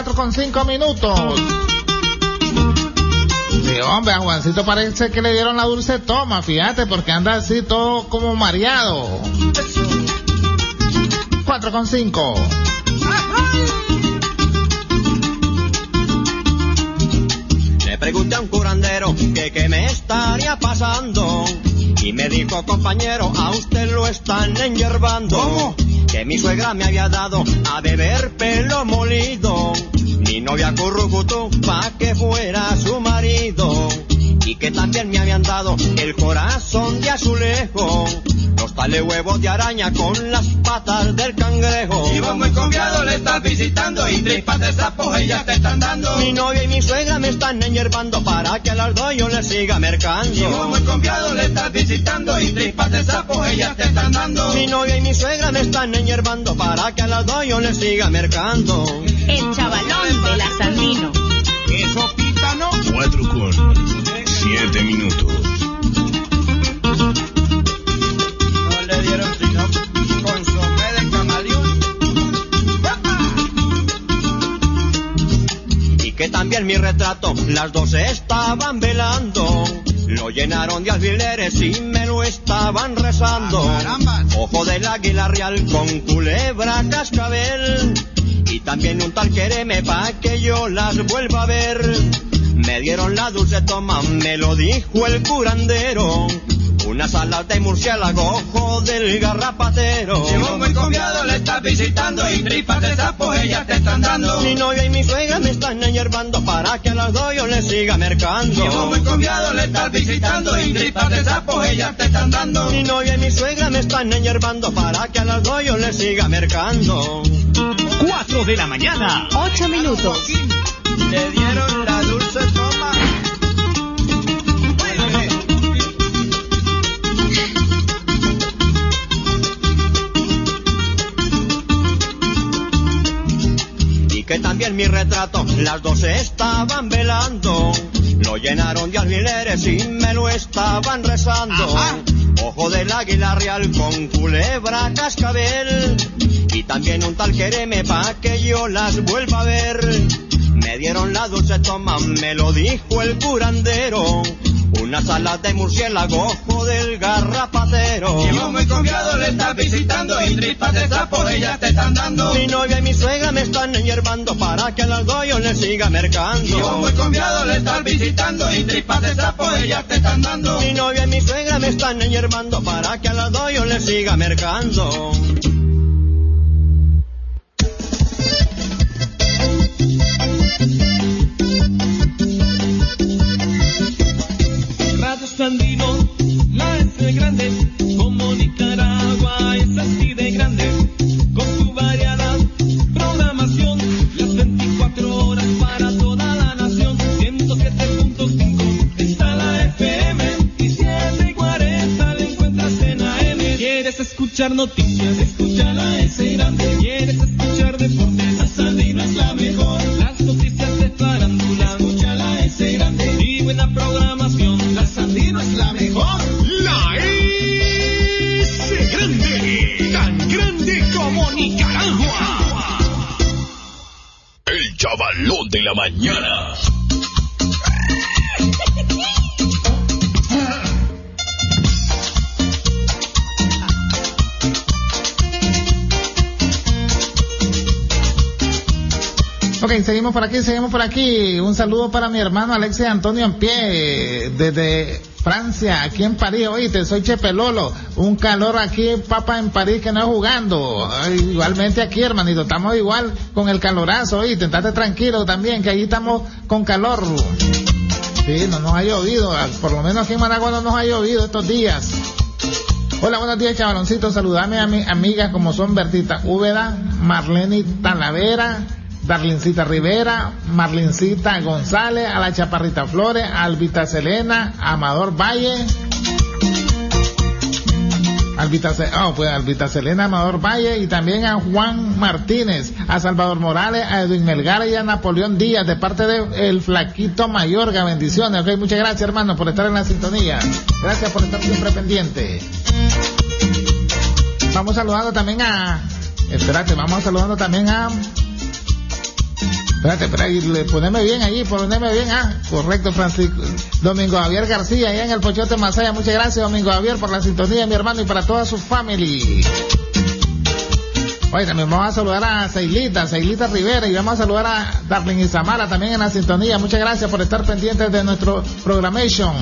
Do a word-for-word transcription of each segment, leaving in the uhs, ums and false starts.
cuatro con cinco minutos. Sí, hombre, a Juancito parece que le dieron la dulce toma, fíjate, porque anda así todo como mareado. cuatro con cinco. Le pregunté a un curandero que qué me estaría pasando y me dijo, compañero, a usted lo están enyerbando. ¿Cómo? Que mi suegra me había dado a beber pelo molido, mi novia currucutú pa' que fuera su marido, y que también me habían dado el corazón de azulejo, los tales huevos de araña con las patas del cangrejo. Y vos muy confiado le estás visitando y tripas de sapo ellas te están dando. Mi novia y mi suegra me están enyerbando para que a las dos yo les siga mercando. Y vos muy confiado le estás visitando y tripas de sapo ellas te están dando. Mi novia y mi suegra me están enyerbando para que a las dos yo les siga mercando. El chavalón de la Sandino. Eso pita, ¿no? Cuatro con siete minutos. No le dieron sino consomé de camaleón. Y que también mi retrato las dos estaban velando. Lo llenaron de alfileres y me lo estaban rezando. ¡Caramba! Ojo del águila real con culebra cascabel. Y también un tal quereme pa' que yo las vuelva a ver. Me dieron la dulce toma, me lo dijo el curandero. Unas alas de murciélago, ojo del garrapatero. Si vos muy confiado le estás visitando y tripas de sapo ellas te están dando. Mi novia y mi suegra me están enyerbando para que a las dos yo les siga mercando. Si vos muy confiado le estás visitando y tripas de sapo ellas te están dando. Mi novia y mi suegra me están enyerbando para que a las dos yo les siga mercando. Cuatro de la mañana, Ocho minutos. Le dieron la dulce toma. Y que también mi retrato las dos estaban velando. Lo llenaron de alfileres y me lo estaban rezando. Ajá. Ojo del águila real con culebra cascabel. Y también un tal quereme pa' que yo las vuelva a ver. Me dieron la dulce toma, me lo dijo el curandero. Unas alas de murciélago, ojo del garrapatero. Si vos muy confiado le estás visitando y tripas de sapo ellas te están dando. Mi novia y mi suegra me están enyerbando para que a las dos yo les siga mercando. Si vos muy confiado le estás visitando y tripas de sapo ellas te están dando. Mi novia y mi suegra me están enyerbando para que a las dos yo les siga mercando. Radio Sandino, la S grande, como Nicaragua es así de grande, con su variada programación, las veinticuatro horas para toda la nación, ciento siete punto cinco está la F M, y siete cuarenta la encuentras en A M. ¿Quieres escuchar noticias? Escucha la S grande. ¿Quieres escuchar deportes? La Sandino es la mejor. Las noticias de farándula, escucha la S grande. Y buena programación, la Sandino es la mejor. la S grande, tan grande como Nicaragua. El chavalón de la mañana. Ok, seguimos por aquí, seguimos por aquí. Un saludo para mi hermano Alexis Antonio en pie, desde Francia, aquí en París. Oíste, soy Chepelolo. Un calor aquí, papa, en París, que no es jugando. Ay, igualmente aquí, hermanito, estamos igual con el calorazo. Oíste, estate tranquilo también, que allí estamos con calor. Sí, no nos ha llovido, por lo menos aquí en Managua no nos ha llovido estos días. Hola, buenos días, chavaloncito. Saludame a mis amigas como son Bertita Úbeda, Marlene Talavera, Darlincita Rivera, Marlincita González, a la Chaparrita Flores, a Albita Selena, a Amador Valle, Albita, oh, pues Albita Selena, Amador Valle, y también a Juan Martínez, a Salvador Morales, a Edwin Melgar y a Napoleón Díaz, de parte de el Flaquito Mayorga. Bendiciones. Ok, muchas gracias, hermano, por estar en la sintonía. Gracias por estar siempre pendiente. Vamos saludando también a, espérate, vamos saludando también a Espérate, espérate, poneme bien allí, poneme bien, ah, correcto, Francisco. Domingo Javier García, allá en el Pochote Masaya, muchas gracias, Domingo Javier, por la sintonía, mi hermano, y para toda su family. Oye, también vamos a saludar a Seilita, Seilita Rivera, y vamos a saludar a Darlene Isamara también en la sintonía. Muchas gracias por estar pendientes de nuestro programation.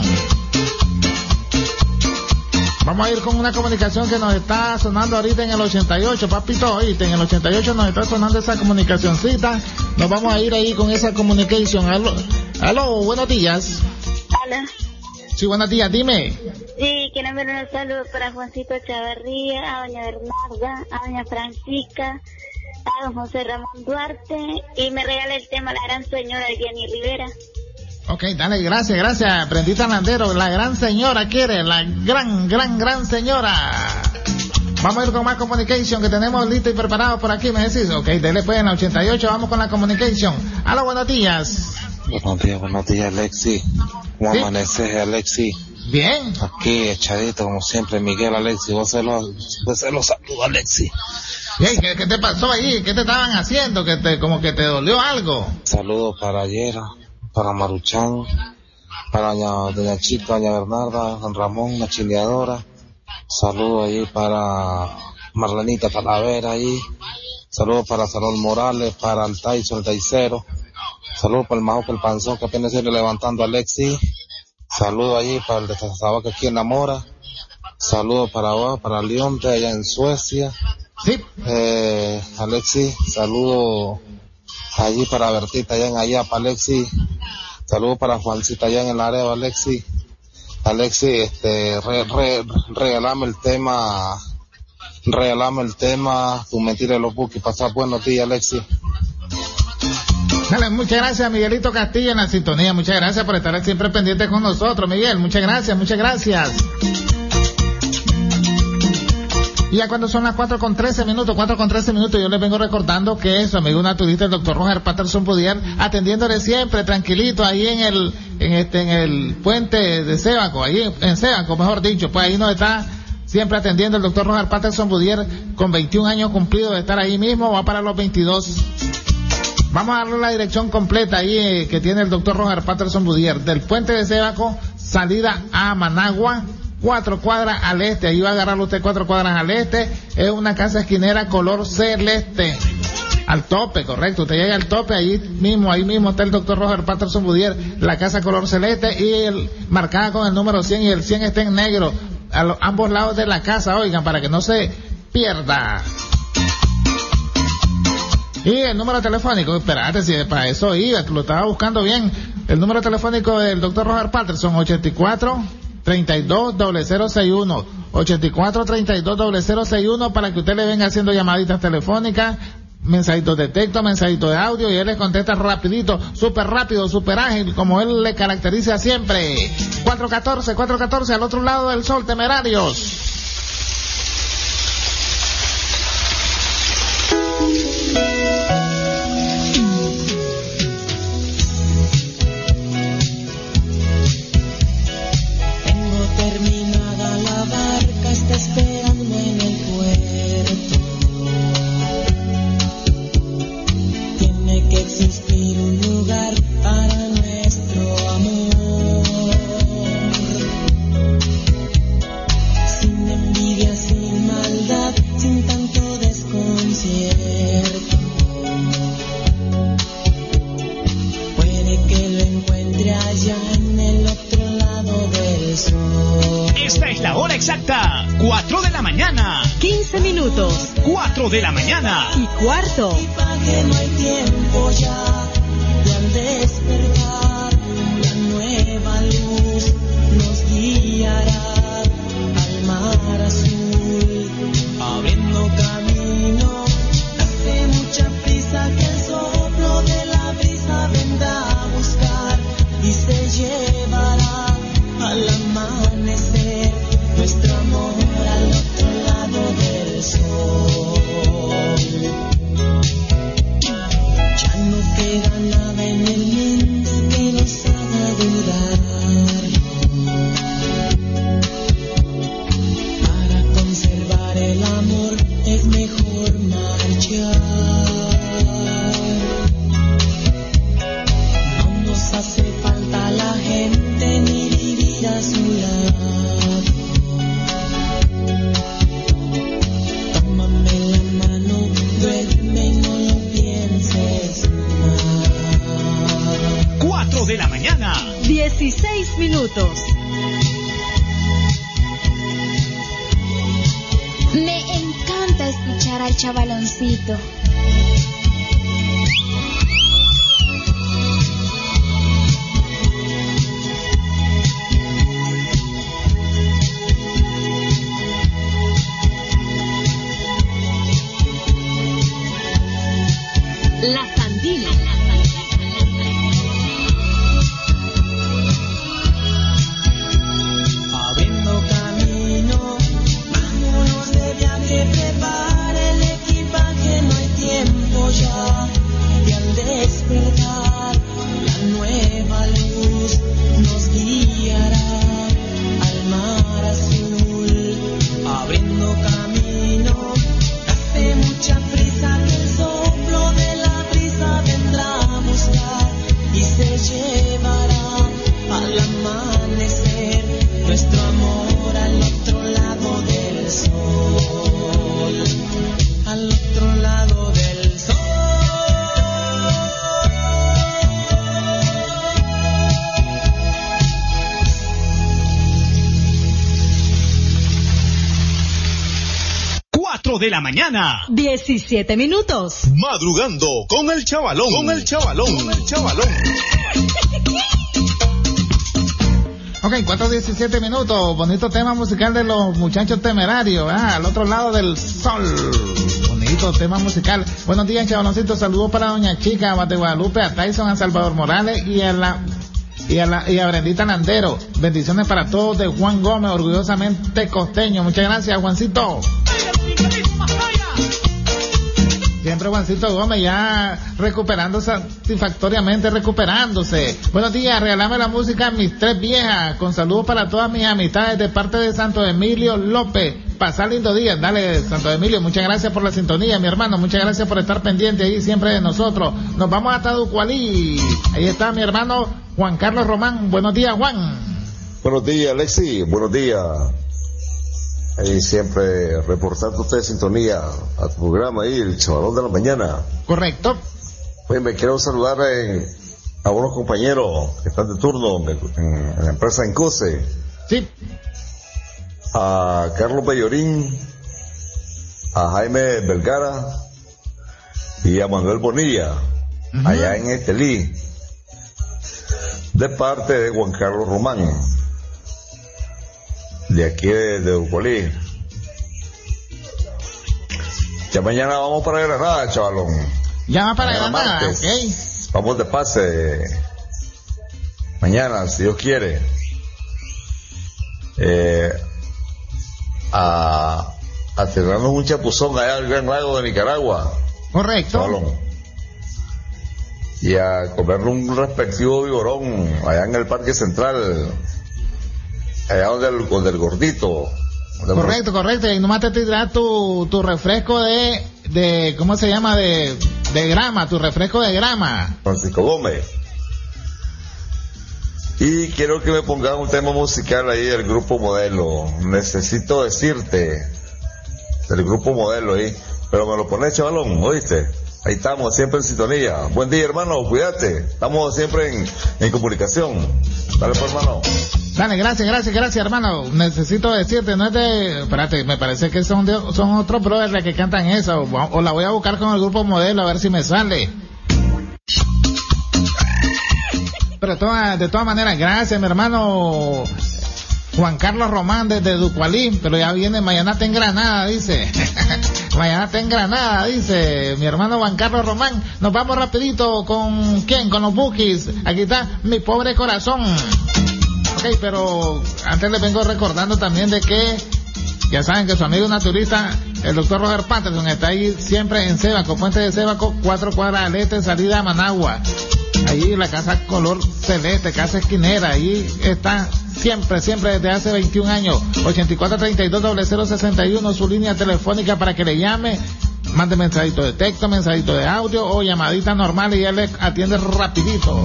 Vamos a ir con una comunicación que nos está sonando ahorita en el ochenta y ocho, papito, oíste, en el ochenta y ocho nos está sonando esa comunicacioncita. Nos vamos a ir ahí con esa communication. Aló, aló, buenos días. Hola. Sí, buenos días, dime. Sí, quiero enviar un saludo para Juancito Chavarría, a doña Bernarda, a doña Francisca, a don José Ramón Duarte, y me regala el tema La Gran Señora de Jenny Rivera. Ok, dale, gracias, gracias, Brendita Landero, la gran señora quiere, la gran, gran, gran señora. Vamos a ir con más communication que tenemos listo y preparado por aquí, me decís. Ok, dele pues en la ochenta y ocho, vamos con la communication. Aló, buenos días. Buenos días, buenos días, Alexi. ¿Cómo ¿Sí? amaneces, Alexi? Bien. Aquí, echadito, como siempre, Miguel, Alexi. Vos se los, vos se los saludo, Alexi. Hey, ¿qué, ¿Qué te pasó ahí? ¿Qué te estaban haciendo? ¿Que te, como que te dolió algo? Saludos para ayer, para Maruchan, para doña, doña Chita, doña Bernarda, don Ramón, la chileadora. Saludos ahí para Marlenita Talavera ahí. Saludos para Salón Morales, para el Tyson, el Taicero. Saludos para el Majo, el Panzón, que apenas se levantando a Alexi. Saludos allí para el de Zazabaca aquí en La Mora. Saludos para vos, para Leonte allá en Suecia. Sí. Eh, Alexi, saludos allí para Bertita allá en Ayapa, Alexi. Saludos para Juancita allá en el Areo, Alexi. Alexi, este, re, re, regalame el tema, regalame el tema, tu mentira de los buques, pasar buenos días, Alexi. Dale, muchas gracias, Miguelito Castillo en la sintonía. Muchas gracias por estar siempre pendiente con nosotros, Miguel. Muchas gracias, muchas gracias. Y ya cuando son las cuatro con trece minutos, cuatro con trece minutos, yo les vengo recordando que su amigo naturista, el doctor Roger Patterson Pudier, atendiéndole siempre, tranquilito, ahí en el, en este, en el puente de Sébaco, ahí en Sébaco, mejor dicho, pues ahí nos está siempre atendiendo el doctor Roger Patterson Pudier, con veintiún años cumplidos de estar ahí mismo, va para los veintidós. Vamos a darle la dirección completa ahí eh, que tiene el doctor Roger Patterson Pudier, del puente de Sébaco, salida a Managua, cuatro cuadras al este, ahí va a agarrar usted cuatro cuadras al este, es una casa esquinera color celeste, al tope, correcto, usted llega al tope, ahí mismo, ahí mismo está el doctor Roger Patterson Pudier, la casa color celeste, y el, marcada con el número cien, y el cien está en negro, a los, ambos lados de la casa, oigan, para que no se pierda. Y el número telefónico, espérate, si para eso iba, lo estaba buscando bien, el número telefónico del doctor Roger Patterson, ochenta y cuatro, treinta y dos, cero cero sesenta y uno, ochenta y cuatro, treinta y dos, cero cero sesenta y uno, para que usted le venga haciendo llamaditas telefónicas, mensajitos de texto, mensajitos de audio, y él les contesta rapidito, súper rápido, súper ágil, como él le caracteriza siempre. cuatro catorce, cuatro catorce, al otro lado del sol, Temerarios. Esperando en el puerto, tiene que existir un lugar para nuestro amor, sin envidia, sin maldad, sin tanto desconcierto. Puede que lo encuentre allá en el otro lado del sol. Esta es la hora exacta, cuatro de la mañana, quince minutos, cuatro de la mañana y cuarto. Y pa' que no hay tiempo ya de al despertar, la nueva luz nos guiará al mar azul, abriendo camino. Hace mucha prisa que el soplo de la brisa vendrá a buscar y se llevará al amanecer nuestro amor al otro lado del sol. Ya no de la mañana. dieciséis minutos. Me encanta escuchar al Chavaloncito. La Sandila. Abriendo camino, vámonos de viaje, prepara el equipaje, no hay tiempo ya. Y al despertar, la nueva luz nos guiará al mar azul. Abriendo camino, hace mucha prisa que el soplo de la vendrá a buscar y se llevará al amanecer nuestro amor al otro lado del sol, al otro lado del sol. cuatro de la mañana. diecisiete minutos. Madrugando con el chavalón. Con el chavalón. Con el chavalón. Ok, cuatro diecisiete minutos. Bonito tema musical de los muchachos temerarios. Ah, al otro lado del sol. Bonito tema musical. Buenos días, chavaloncito. Saludos para Doña Chica, a Bate Guadalupe, a Tyson, a Salvador Morales y a la... Y a, la, y a Brendita Landero. Bendiciones para todos de Juan Gómez, orgullosamente costeño. Muchas gracias, Juancito. Siempre Juancito Gómez ya recuperando satisfactoriamente, recuperándose. Buenos días, regálame la música a mis tres viejas, con saludos para todas mis amistades de parte de Santo Emilio López. Pasar lindo día. Dale, Santo Emilio, muchas gracias por la sintonía, mi hermano, muchas gracias por estar pendiente ahí siempre de nosotros. Nos vamos hasta Ducualí. Ahí está mi hermano Juan Carlos Román. Buenos días, Juan. Buenos días, Alexi, buenos días. Ahí siempre reportando usted sintonía a tu programa ahí, el Chavalón de la Mañana. Correcto. Pues me quiero saludar eh, a unos compañeros que están de turno en, en, en la empresa Encose. Sí. A Carlos Bellorín, a Jaime Vergara y a Manuel Bonilla, uh-huh. allá en Estelí, de parte de Juan Carlos Román, de aquí de, de Ucolí. Ya mañana vamos para Granada, chavalón. Ya va para Granada, ok. Vamos de pase. Mañana, si Dios quiere. Eh, a, a tirarnos un chapuzón allá al Gran Lago de Nicaragua. Correcto. Chavalón. Y a comer un respectivo vigorón allá en el Parque Central, allá donde el, donde el gordito. Donde correcto, el... correcto. Y nomás te tiras tu, tu refresco de, de, ¿cómo se llama? De, de grama, tu refresco de grama. Francisco Gómez. Y quiero que me pongan un tema musical ahí del Grupo Modelo. Necesito decirte, del Grupo Modelo ahí. Pero me lo pones, chavalón, ¿oíste? Ahí estamos, siempre en sintonía. Buen día, hermano, cuídate. Estamos siempre en, en comunicación. Dale, pues, hermano. Dale, gracias, gracias, gracias, hermano. Necesito decirte, no es de... Espérate, me parece que son de, son otros brothers los que cantan eso. O, o la voy a buscar con el Grupo Modelo a ver si me sale. Pero toda, de todas maneras, gracias, mi hermano Juan Carlos Román desde Ducualí. Pero ya viene, mañana está en Granada, dice. Mañana está en Granada, dice mi hermano Juan Carlos Román. Nos vamos rapidito con ¿quién? Con los Bookies. Aquí está Mi Pobre Corazón. Ok, pero antes les vengo recordando también de que ya saben que su amigo naturista, el doctor Roger Patterson, está ahí siempre en Sébaco, Puente de Sébaco, cuatro cuadras al este, salida a Managua. Ahí la casa color celeste, casa esquinera, ahí está siempre, siempre desde hace veintiún años. ochenta y cuatro treinta y dos cero cero sesenta y uno, su línea telefónica para que le llame, mande mensajito de texto, mensajito de audio o llamadita normal y él le atiende rapidito.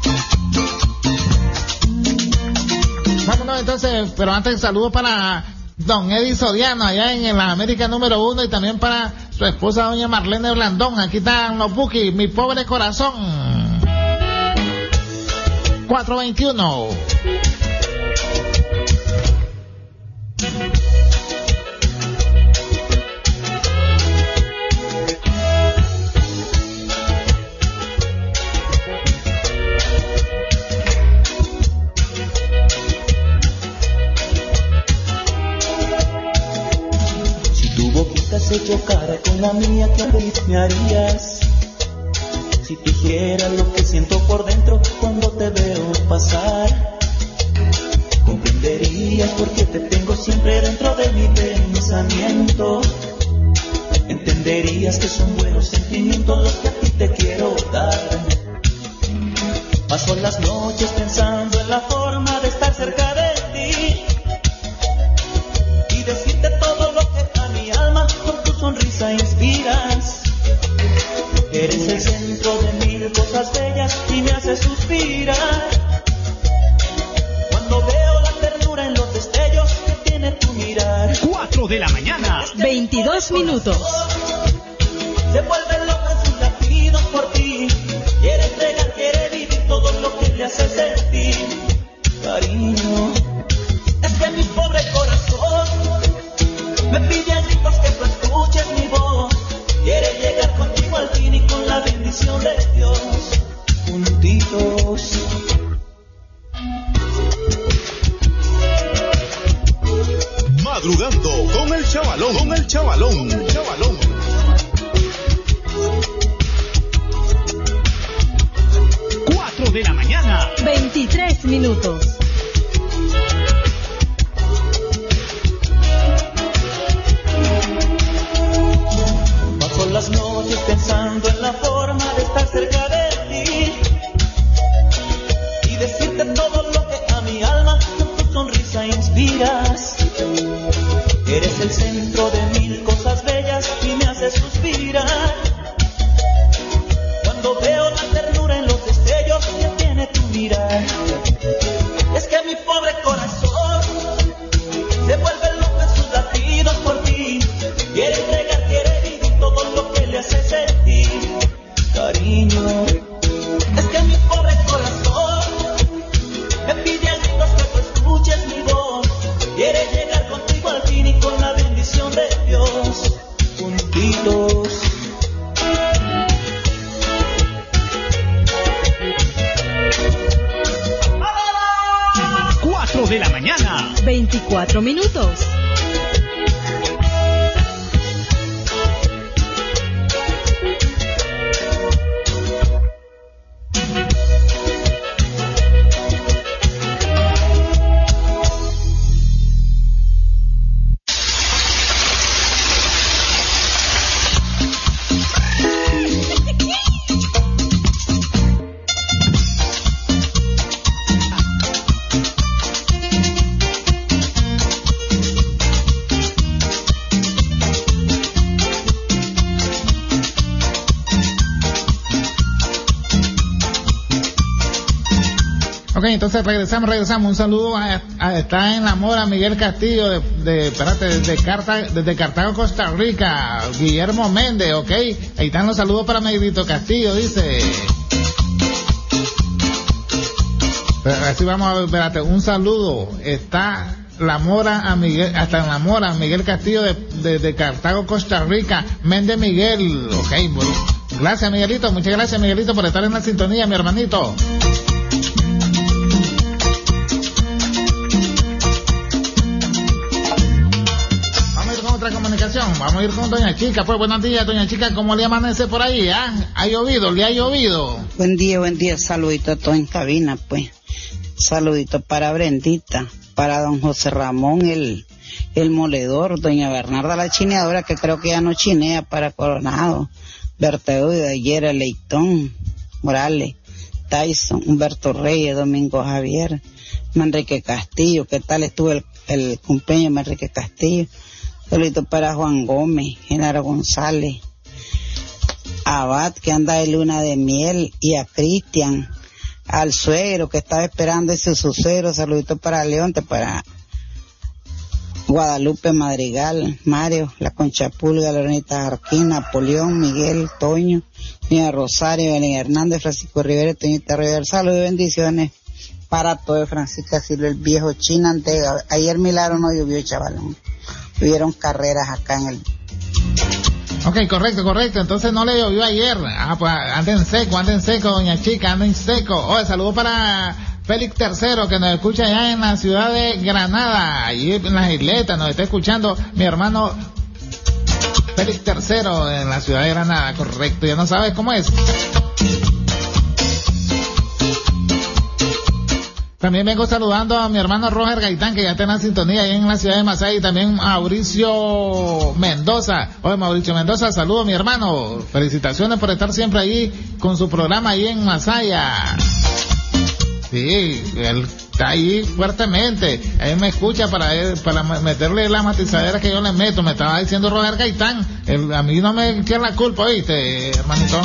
Vámonos entonces, pero antes saludo para don Eddie Sodiano allá en la América número uno y también para su esposa doña Marlene Blandón. Aquí están los Bookies, Mi Pobre Corazón. cuatro veintiuno. Se chocara con la mía, ¿qué feliz me harías? Si tú supieras lo que siento por dentro cuando te veo pasar, comprenderías por qué te tengo siempre dentro de mi pensamiento. Entenderías que son buenos sentimientos los que a ti te quiero dar. Paso las noches pensando en la forma de estar cerca de ti y decirte todo lo que a mi alma con tu sonrisa inspiras. Eres el centro de mil cosas bellas y me haces suspirar. Cuando veo la ternura en los destellos que tiene tu mirar. Cuatro de la mañana, veintidós minutos. Se vuelve loca en sus latidos por ti. Quiere entregar, quiere vivir todo lo que le hace sentir. Cariño, es que mi pobre corazón me pide a gritos que tú escuches mi voz. Quiere llegar contigo al fin y con la bendición de Dios, juntitos. Madrugando con el chavalón, con el chavalón, chavalón. Cuatro de la mañana, veintitrés minutos. Paso las noches pensando en la forma de estar cerca de ti y decirte todo lo que a mi alma con tu sonrisa inspiras. Eres el centro de mil cosas bellas y me haces suspirar. Cuando veo la ternura en los destellos que tiene tu mirar. Es que mi pobre corazón se vuelve loco en sus latidos por ti. Quiere entregar, quiere vivir todo lo que le hace sentir. Cariño, es que mi pobre corazón me pide a gritos que tú escuches mi voz. Quiere llegar contigo al fin y con la bendición de Dios, juntitos. cuatro de la mañana, veinticuatro minutos. Ok, entonces regresamos, regresamos. Un saludo a, a, está en la mora Miguel Castillo de, de espérate, desde Cartago, desde Cartago, Costa Rica. Guillermo Méndez, ok. Ahí están los saludos para Miguelito Castillo, dice. Pero así vamos a ver, espérate, un saludo. Está la mora a Miguel, hasta en la mora Miguel Castillo de, de, de Cartago, Costa Rica. Méndez Miguel, ok. Bueno, gracias Miguelito, muchas gracias Miguelito por estar en la sintonía, mi hermanito. Comunicación, vamos a ir con doña Chica. Pues buenos días, doña Chica, ¿cómo le amanece por ahí? ¿Ah? ¿Ha llovido? ¿Le ha llovido? Buen día, buen día, saludito a todos en cabina, pues. Saludito para Brendita, para don José Ramón, el, el moledor, doña Bernarda la chineadora, que creo que ya no chinea, para Coronado, Berteo de ayer, Leitón, Morales, Tyson, Humberto Reyes, Domingo Javier, Manrique Castillo, ¿qué tal estuvo el, el cumpleaños de Manrique Castillo? Saludito para Juan Gómez, Genaro González, Abad, que anda de luna de miel, y a Cristian, al suegro que estaba esperando ese sucero. Saludito para Leonte, para Guadalupe Madrigal, Mario, la Concha Pulga, Lorenita Jarquín, Napoleón, Miguel, Toño, Mía Rosario, Belén Hernández, Francisco Rivera, Toñita Rivera. Saludos y bendiciones para todo Francisca Silva, el viejo Chinantega. Ayer milagro no llovió, chavalón. Hubieron carreras acá en el... Ok, correcto, correcto. Entonces no le llovió ayer. Ah, pues anden seco, anden seco, doña Chica, anden seco. Oye, saludo para Félix Tercero, que nos escucha allá en la ciudad de Granada, allí en las isletas, nos está escuchando mi hermano Félix Tercero en la ciudad de Granada, correcto. Ya no sabes cómo es. También vengo saludando a mi hermano Roger Gaitán, que ya está en la sintonía ahí en la ciudad de Masaya, y también a Mauricio Mendoza. Oye, Mauricio Mendoza, saludo mi hermano. Felicitaciones por estar siempre ahí con su programa ahí en Masaya. Sí, él está ahí fuertemente. Él me escucha para para meterle la matizadera que yo le meto. Me estaba diciendo Roger Gaitán. Él, a mí no me queda la culpa, ¿oíste, hermanito?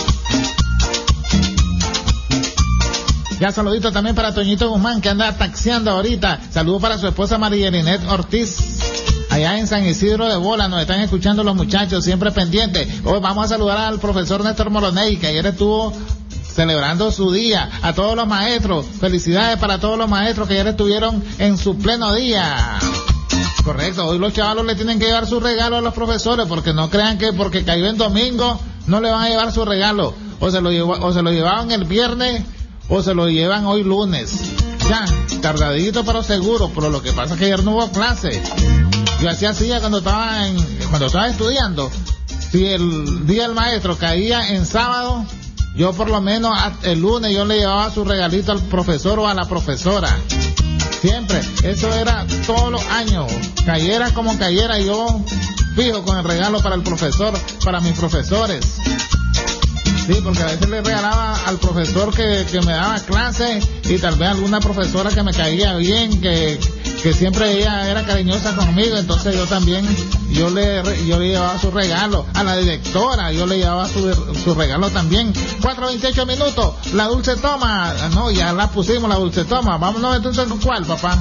Ya saludito también para Toñito Guzmán, que anda taxiando ahorita. Saludo para su esposa María Elinet Ortiz, allá en San Isidro de Bola. Nos están escuchando los muchachos, siempre pendientes. Hoy vamos a saludar al profesor Néstor Moroney, que ayer estuvo celebrando su día. A todos los maestros, felicidades para todos los maestros que ayer estuvieron en su pleno día. Correcto, hoy los chavalos le tienen que llevar su regalo a los profesores, porque no crean que porque cayó en domingo no le van a llevar su regalo. O se lo llevó, o se lo llevaban el viernes, o se lo llevan hoy lunes. Ya, tardadito pero seguro, pero lo que pasa es que ayer no hubo clase. Yo hacía así cuando estaba en, cuando estaba estudiando. Si el día del maestro caía en sábado, yo por lo menos el lunes yo le llevaba su regalito al profesor o a la profesora. Siempre, eso era todos los años. Cayera como cayera, yo fijo con el regalo para el profesor, para mis profesores. Sí, porque a veces le regalaba al profesor que, que me daba clase, y tal vez alguna profesora que me caía bien, que, que siempre ella era cariñosa conmigo, entonces yo también, yo le, yo le llevaba su regalo. A la directora yo le llevaba su, su regalo también. cuatro veintiocho minutos, la dulce toma. No, ya la pusimos, la dulce toma. Vámonos entonces con cuál, papá.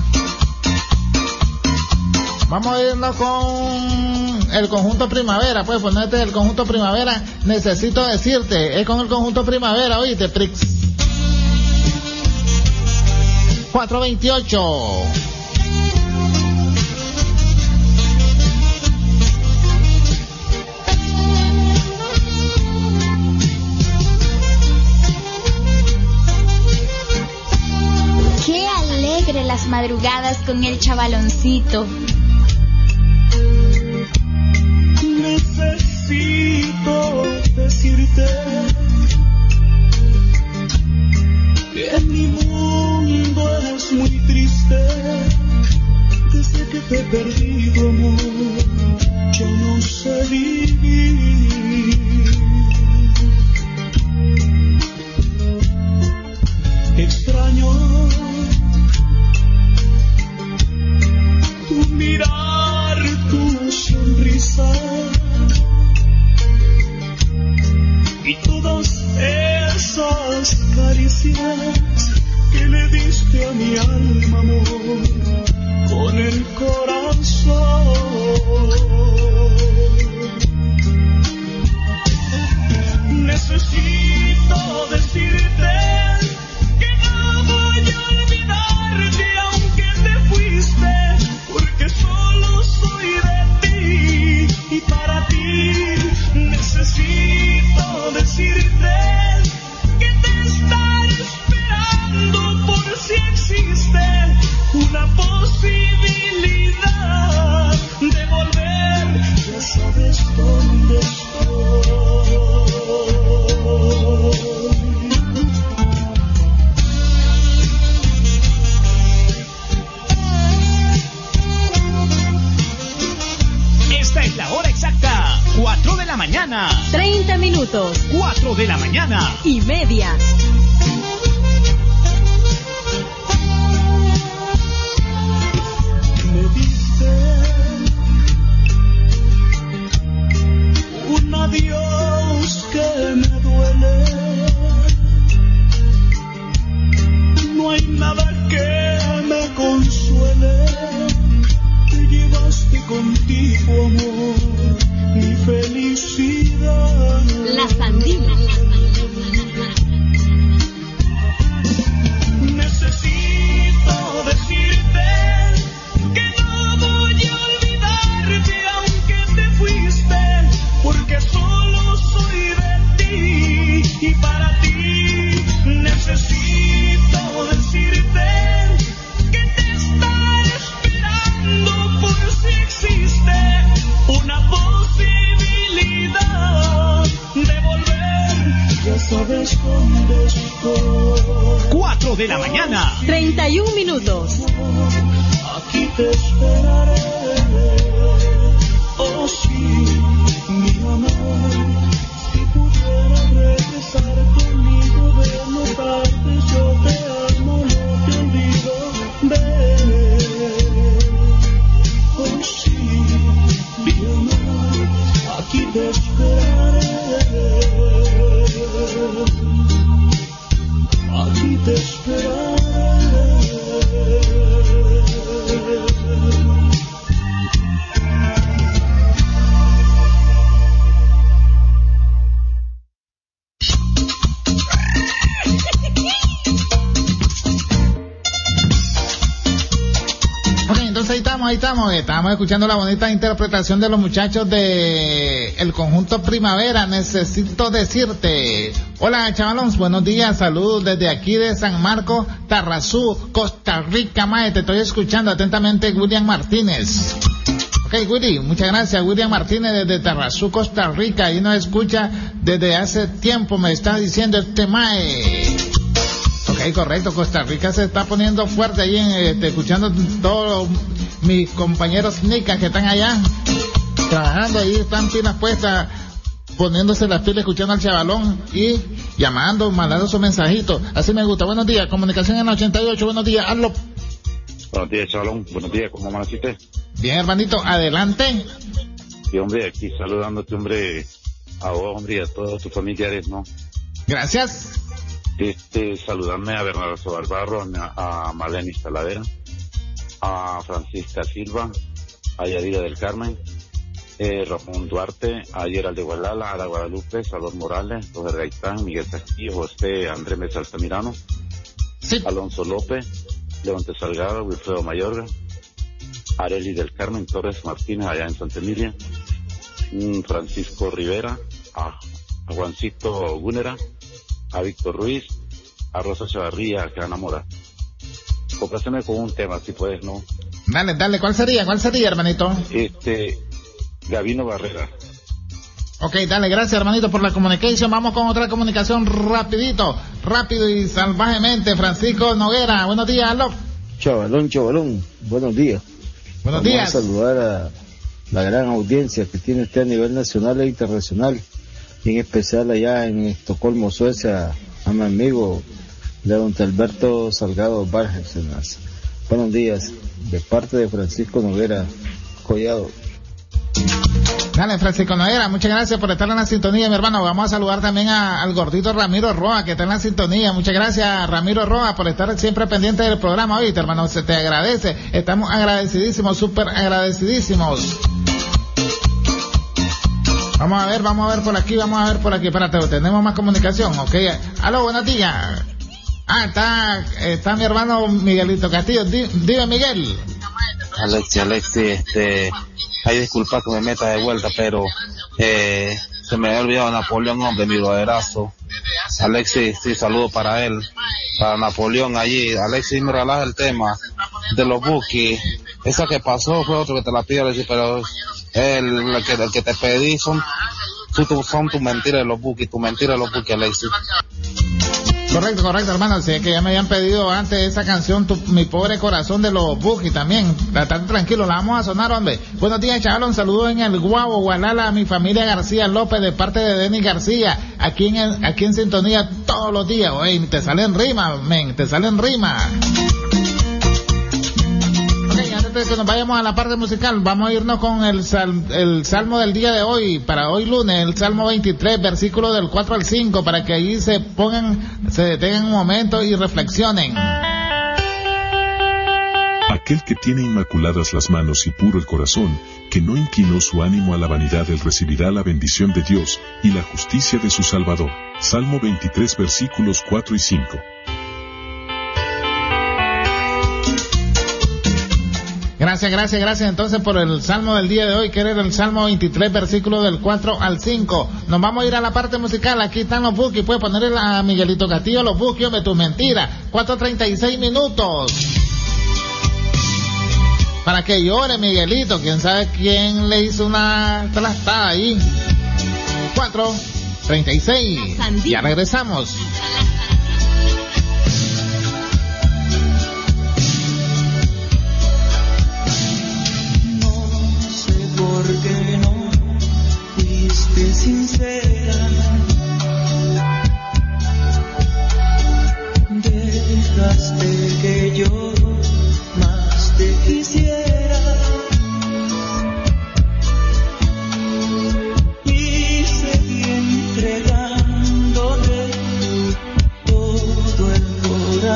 Vamos a irnos con el conjunto Primavera, pues ponerte el conjunto Primavera, necesito decirte, es con el conjunto Primavera, oíste, Prix. cuatro veintiocho. Qué alegre las madrugadas con el chavaloncito. Necesito decirte que mi mundo es muy triste. Desde que te he perdido, amor, yo no sé vivir. Extraño tu mirar, tu sonrisa y todas esas caricias que le diste a mi alma, amor, con el corazón. Necesito decirte que no voy a olvidarte aunque te fuiste, porque solo soy de ti y para ti. Necesito decirte que te estaré esperando por si existe una posibilidad de volver. Ya sabes dónde estoy. Esta es la hora exacta, cuatro de la mañana. treinta minutos. cuatro de la mañana. Y media. Me diste un adiós que me duele. No hay nada que me consuele. Te llevaste contigo, amor, mi felicidad. La Sandina. cuatro de la mañana. treinta y un minutos. Aquí te esperaré, oh sí, mi amor. Si pudiera regresar conmigo de notarte, yo te amo, no te olvido, ven. Oh sí, mi amor, aquí te esperaré, aquí te esperaré. Ahí estamos, ahí estamos, estamos escuchando la bonita interpretación de los muchachos de el conjunto Primavera, Necesito Decirte. Hola chavalón, buenos días, saludos desde aquí de San Marcos, Tarrazú, Costa Rica, mae, te estoy escuchando atentamente, William Martínez. Ok, Willy, muchas gracias, William Martínez desde Tarrazú, Costa Rica, y nos escucha desde hace tiempo, me está diciendo este mae. Ok, correcto, Costa Rica se está poniendo fuerte ahí, en, este, escuchando todos mis compañeros nicas que están allá, trabajando ahí, están pilas puestas, poniéndose las pilas, escuchando al chavalón y llamando, mandando sus mensajitos. Así me gusta. Buenos días, comunicación en la ochenta y ocho, buenos días, hazlo. Buenos días, chavalón, buenos días, ¿cómo amaneciste? Bien, hermanito, adelante. Sí, hombre, aquí saludándote, hombre, a vos, hombre, y a todos tus familiares, ¿no? Gracias. Este, saludarme a Bernardo Barbarro, a, a Marlene Talavera, a Francisca Silva, a Yadira del Carmen, eh, Ramón Duarte, a Gerald de Guadalajara, Ara Guadalupe, Salvador Morales, Roger Gaitán, Miguel Castillo, José Andrés Mesa Altamirano, sí. Alonso López, Leonte Salgado, Wilfredo Mayorga, Areli del Carmen, Torres Martínez, allá en Santa Emilia, Francisco Rivera, a, a Juancito Gúnera, a Víctor Ruiz, a Rosa Chavarría, a Ana Mora. Compláceme con un tema, si puedes, ¿no? Dale, dale, ¿cuál sería? ¿Cuál sería, hermanito? Este, Gavino Barrera. Ok, dale, gracias, hermanito, por la comunicación. Vamos con otra comunicación rapidito, rápido y salvajemente. Francisco Noguera, buenos días, aló. Chavalón, chavalón, buenos días. Buenos Vamos días. a saludar a la gran audiencia que tiene usted a nivel nacional e internacional, y en especial allá en Estocolmo, Suecia, a mi amigo de don Alberto Salgado Bárcenas. Buenos días, de parte de Francisco Noguera Collado. Dale, Francisco Noguera, muchas gracias por estar en la sintonía, mi hermano. Vamos a saludar también a, al gordito Ramiro Roa, que está en la sintonía. Muchas gracias, Ramiro Roa, por estar siempre pendiente del programa. Oíste, hermano, se te agradece. Estamos agradecidísimos, súper agradecidísimos. Vamos a ver, vamos a ver por aquí, vamos a ver por aquí. Espérate, tenemos más comunicación, ok. Aló, buenos días. Ah, está, está mi hermano Miguelito Castillo. Di, dime, Miguel. Alexi, Alexi, este, ay, disculpa que me meta de vuelta, pero eh, se me había olvidado Napoleón, hombre, mi broderazo. Alexi, sí, saludo para él, para Napoleón allí. Alexi, me relaja el tema de los bookies. Esa que pasó fue otro que te la pido, Alexi, pero el, el, que, el que te pedí son, son, son tus mentiras de los bookies, tus mentiras de los bookies, Alexi. Correcto, correcto, hermano. Sí, que ya me habían pedido antes esa canción, tu, Mi Pobre Corazón de los Bookies también. Estate tranquilo, la vamos a sonar, hombre. Buenos días, chaval. Un saludo en el Guabo, Gualala, a mi familia García López, de parte de Denis García. Aquí en, el, aquí en sintonía todos los días, güey. Te salen rimas, men, te salen rimas. De que nos vayamos a la parte musical, vamos a irnos con el, sal, el salmo del día de hoy, para hoy lunes, el salmo veintitrés, versículo del cuatro al cinco, para que allí se pongan, se detengan un momento y reflexionen. Aquel que tiene inmaculadas las manos y puro el corazón, que no inclinó su ánimo a la vanidad, él recibirá la bendición de Dios y la justicia de su Salvador. Salmo veintitrés, versículos cuatro y cinco. Gracias, gracias, gracias entonces por el salmo del día de hoy, que era el salmo veintitrés, versículo del cuatro al cinco. Nos vamos a ir a la parte musical. Aquí están los bookies. Puedes ponerle a Miguelito Castillo los bookies, hombre, tu mentira. cuatro treinta y seis minutos. Para que llore Miguelito. Quién sabe quién le hizo una trastada ahí. cuatro treinta y seis. Ya regresamos.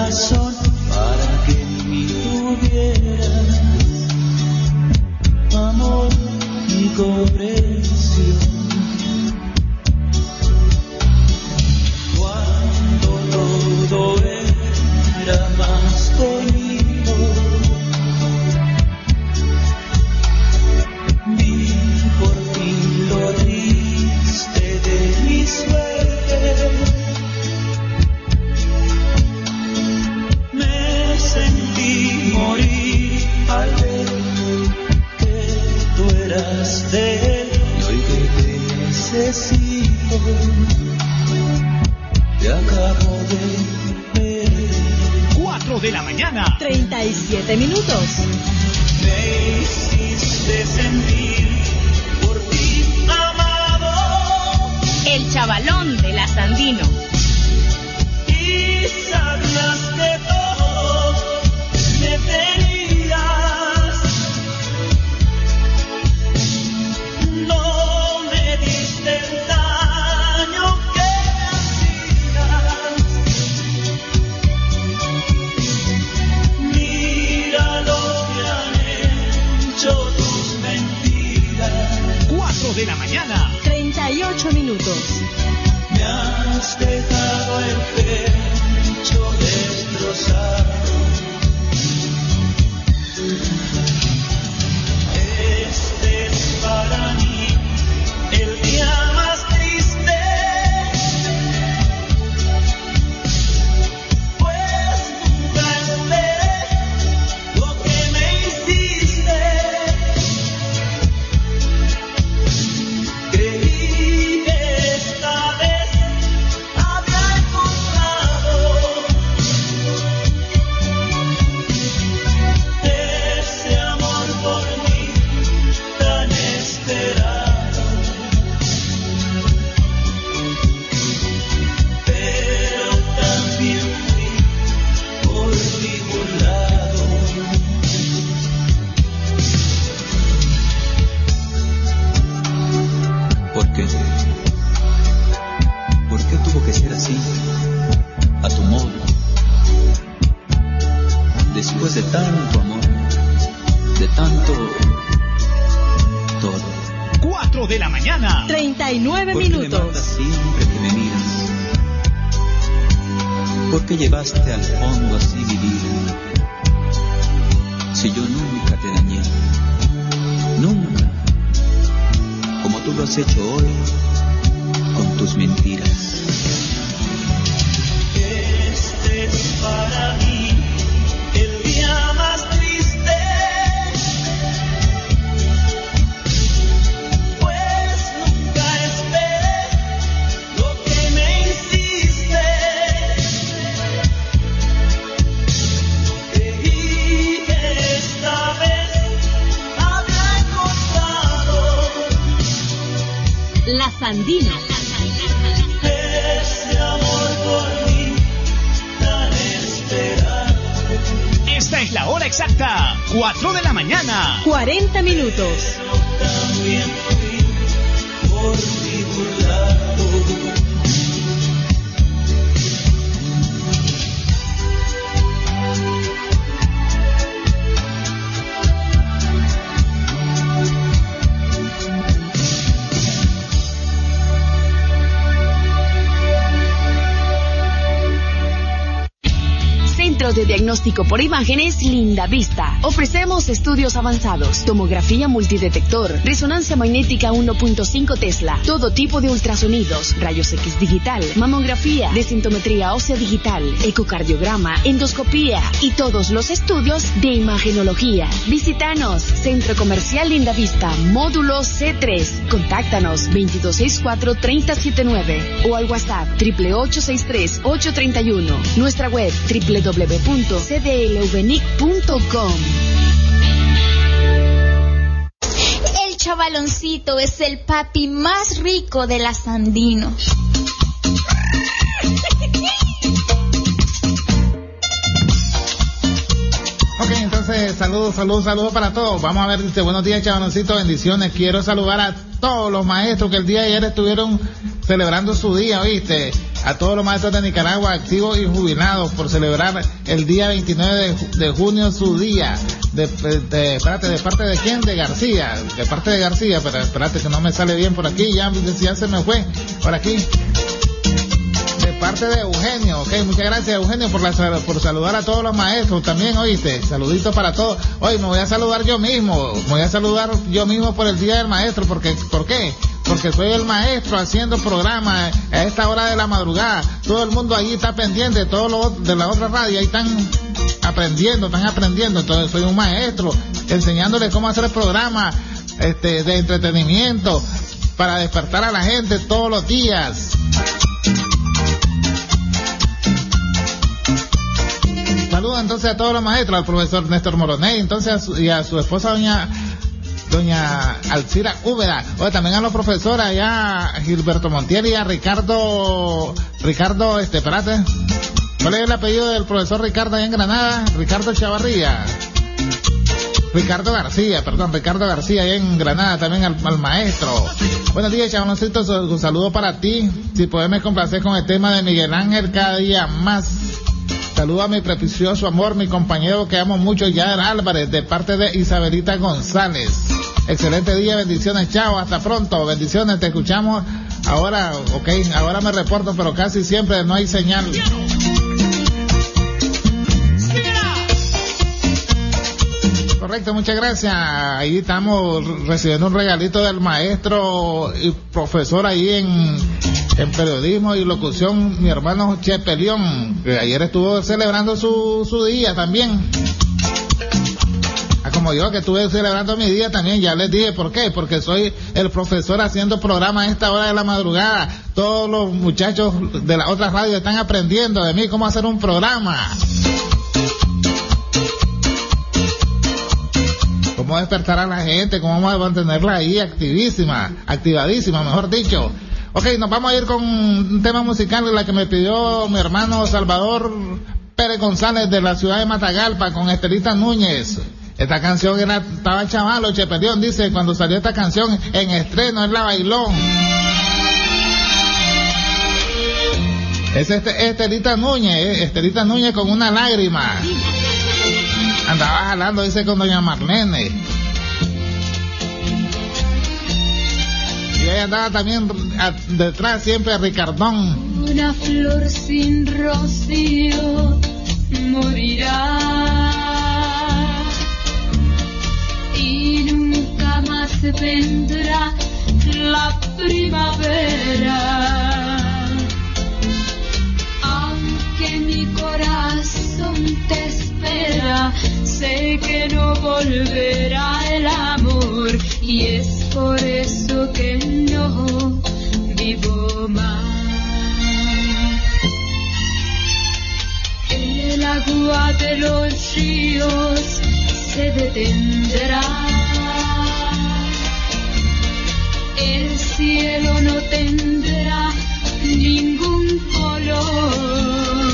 razón para que en mí tuvieras amor y comprensión. Cuando todo era más bonito, vi por fin lo triste de mi suerte. Me sentí morir al ver que tú eras de él, y hoy que te necesito, te acabo de ver. cuatro de la mañana. treinta y siete minutos. Me hiciste sentir por ti amado. El chavalón de la Sandino. Y sabías que todo me tenías. No me diste el daño que me hacías. Mira lo que han hecho tus mentiras. cuatro de la mañana. treinta y ocho minutos. Me has dejado el pecho destrozado. Este es para mí el día más triste, pues nunca esperé lo que me hiciste. Creí que esta vez había encontrado ese amor por mí tan esperado, pero también fui por ningún lado. ¿Por qué? ¿Por qué tuvo que ser así? A tu modo. Después de tanto amor, de tanto todo. cuatro de la mañana. treinta y nueve ¿Por qué me minutos. matas siempre que me miras? ¿Por qué llevaste al fondo así mi vida? Si yo nunca te dañé, nunca, como tú lo has hecho hoy con tus mentiras. Este es para mí el día más triste, pues nunca esperé lo que me hiciste. Creí que esta vez había encontrado La Sandino. ese amor por mí tan esperado. Esta es la hora exacta. cuatro de la mañana. cuarenta minutos. También fui por ningún lado. Centro de Diagnóstico por Imágenes Linda Vista. Ofrecemos estudios avanzados, tomografía multidetector, resonancia magnética uno punto cinco Tesla, todo tipo de ultrasonidos, rayos X digital, mamografía, densitometría ósea digital, ecocardiograma, endoscopía y todos los estudios de imagenología. Visítanos, Centro Comercial Linda Vista, módulo C tres. Contáctanos veintidós sesenta y cuatro, treinta setenta y nueve o al WhatsApp triple ocho seis tres, ocho tres uno. Nuestra web w w w punto c d l v n i c punto com. El chavaloncito es el papi más rico de la Sandino. Ok, entonces saludos, saludos, saludos para todos. Vamos a ver, dice, buenos días chavaloncito, bendiciones. Quiero saludar a todos los maestros que el día de ayer estuvieron celebrando su día, ¿oíste? a todos los maestros de Nicaragua activos y jubilados por celebrar el día veintinueve de junio su día. De, de, de, espérate, ¿de parte de quién? De García, de parte de García, pero espérate que no me sale bien por aquí, ya, ya se me fue, por aquí. De parte de Eugenio, ok, muchas gracias Eugenio por, la, por saludar a todos los maestros también, oíste, saluditos para todos. Hoy me voy a saludar yo mismo, me voy a saludar yo mismo por el Día del Maestro, porque, ¿por qué? Porque soy el maestro haciendo programas a esta hora de la madrugada, todo el mundo allí está pendiente, todos los de la otra radio ahí están aprendiendo, están aprendiendo, entonces soy un maestro enseñándoles cómo hacer el programa este, de entretenimiento para despertar a la gente todos los días. Saludos entonces a todos los maestros, al profesor Néstor Moroney, entonces a su, y a su esposa doña doña Alcira Úbeda, oye, también a los profesores allá, a Gilberto Montiel y a Ricardo, Ricardo, este, espérate, ¿cuál es el apellido del profesor Ricardo allá en Granada? Ricardo Chavarría, Ricardo García, perdón, Ricardo García allá en Granada, también al, al maestro. Buenos días, chavaloncitos, un saludo para ti, si puedes me complacer con el tema de Miguel Ángel, Cada Día Más. Saludo a mi precioso amor, mi compañero que amo mucho, Yader Álvarez, de parte de Isabelita González. Excelente día, bendiciones, chao, hasta pronto, bendiciones, te escuchamos ahora, ok, ahora me reporto, pero casi siempre no hay señal. Correcto, muchas gracias. Ahí estamos recibiendo un regalito del maestro y profesor ahí en, en periodismo y locución, mi hermano Chepe León, que ayer estuvo celebrando su, su día también. Ah, como yo que estuve celebrando mi día también, ya les dije por qué, porque soy el profesor haciendo programa a esta hora de la madrugada. Todos los muchachos de las otras radios están aprendiendo de mí cómo hacer un programa. Cómo despertar a la gente, cómo vamos a mantenerla ahí activísima, activadísima, mejor dicho. Ok, nos vamos a ir con un tema musical, la que me pidió mi hermano Salvador Pérez González de la ciudad de Matagalpa, con Estelita Núñez. Esta canción era, estaba chavalo, Chepelión dice, cuando salió esta canción en estreno, él la bailó. Es este, Estelita Núñez, eh, Estelita Núñez con una lágrima. Andaba jalando, dice, con doña Marlene. Y ella andaba también a, detrás siempre a Ricardón. Una flor sin rocío morirá y nunca más vendrá la primavera. Aunque mi corazón te espera, sé que no volverá el amor y es por eso que no vivo más. El agua de los ríos se detendrá, el cielo no tendrá ningún color,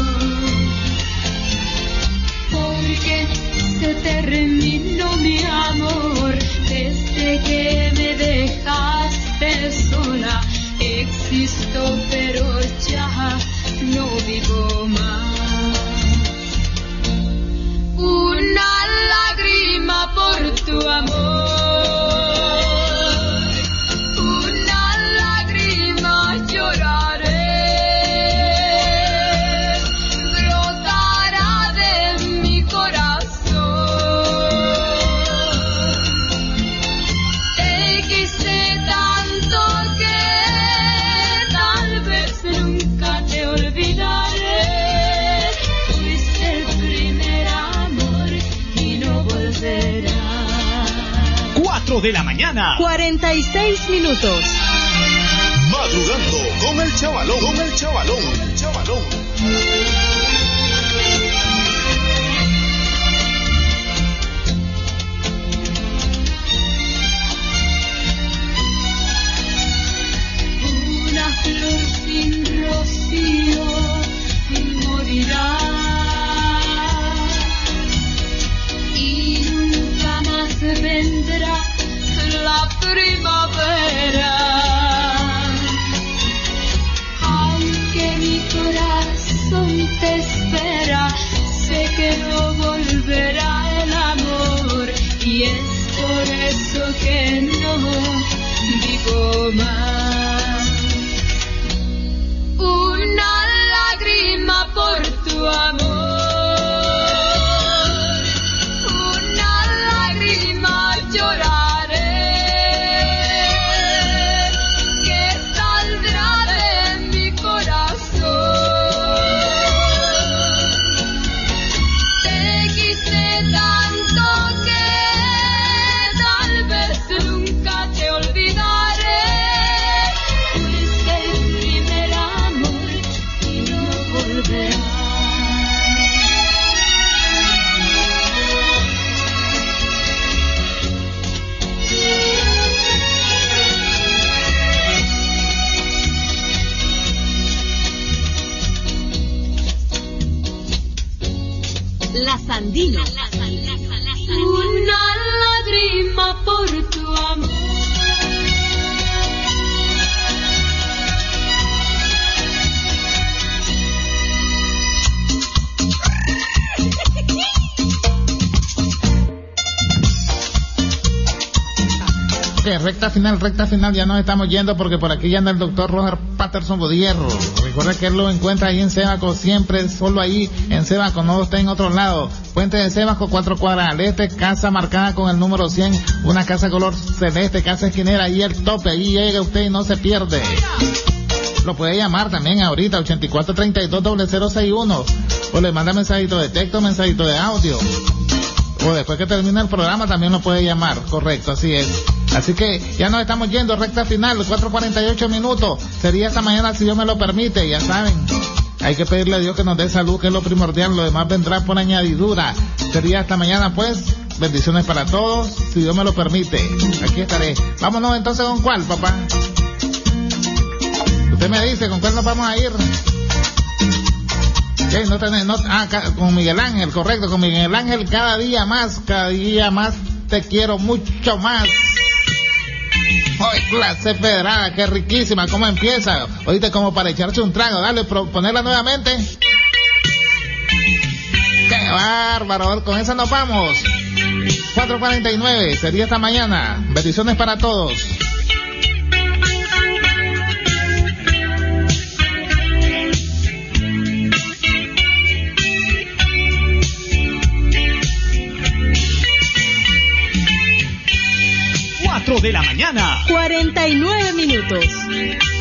porque se terminó mi amor desde que me dejaste sola. Existo pero ya no vivo más. Una lágrima por tu amor, una lágrima lloraré, brotará de mi corazón. Te quise tanto que tal vez nunca te olvidaré. Fuiste el primer amor y no volverá. cuatro de la mañana. cuarenta y seis minutos. Madrugando con el chavalón, con el chavalón, con el chavalón. Una flor sin rocío morirá y nunca más vendrá la primavera. Aunque mi La Sandino. Una lágrima por tu amor. Okay, recta final, recta final, ya nos estamos yendo porque por aquí ya anda el doctor Roger Patterson Bodierro. Recuerda que él lo encuentra ahí en Sébaco, siempre solo ahí en Sébaco, no está en otro lado. Puente de Sébaco, cuatro cuadras al este, casa marcada con el número cien, una casa color celeste, casa esquinera, ahí el tope, ahí llega usted y no se pierde. Lo puede llamar también ahorita, ochenta y cuatro treinta y dos cero cero sesenta y uno, o le manda mensajito de texto, mensajito de audio. O después que termine el programa también lo puede llamar, correcto, así es. Así que ya nos estamos yendo, recta final, cuatro cuarenta y ocho minutos. Sería esta mañana si Dios me lo permite, ya saben. Hay que pedirle a Dios que nos dé salud, que es lo primordial, lo demás vendrá por añadidura. Sería esta mañana pues, bendiciones para todos, si Dios me lo permite. Aquí estaré. Vámonos entonces con cuál, papá. Usted me dice, ¿con cuál nos vamos a ir? Okay, no tenés, no, ah, con Miguel Ángel, correcto, con Miguel Ángel, cada día más, cada día más, te quiero mucho más. Hoy clase pedrada, qué riquísima, ¿cómo empieza? Oíste, como para echarse un trago, dale, ponerla nuevamente. Qué bárbaro, con esa nos vamos. cuatro cuarenta y nueve, sería esta mañana, bendiciones para todos. cuatro de la mañana. cuarenta y nueve minutos.